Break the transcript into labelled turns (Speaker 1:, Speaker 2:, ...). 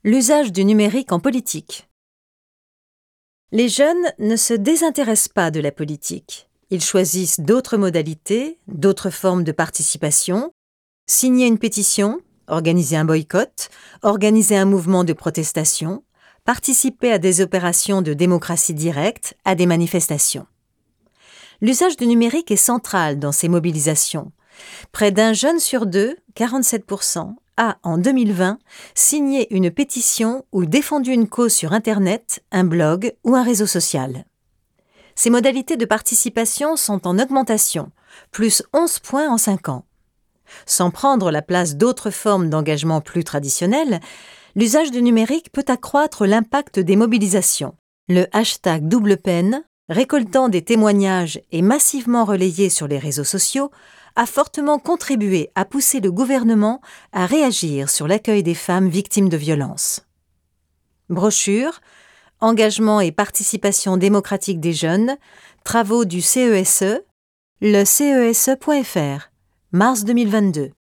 Speaker 1: L'usage du numérique en politique. Les jeunes ne se désintéressent pas de la politique. Ils choisissent d'autres modalités, d'autres formes de participation, signer une pétition, organiser un boycott, organiser un mouvement de protestation, participer à des opérations de démocratie directe, à des manifestations. L'usage du numérique est central dans ces mobilisations. Près d'un jeune sur deux, 47%, a, en 2020, signé une pétition ou défendu une cause sur Internet, un blog ou un réseau social. Ces modalités de participation sont en augmentation, plus 11 points en 5 ans. Sans prendre la place d'autres formes d'engagement plus traditionnelles, l'usage du numérique peut accroître l'impact des mobilisations. Le hashtag double peine, récoltant des témoignages et massivement relayé sur les réseaux sociaux, a fortement contribué à pousser le gouvernement à réagir sur l'accueil des femmes victimes de violences. Brochure, Engagement et participation démocratique des jeunes, travaux du CESE, le CESE.fr, mars 2022.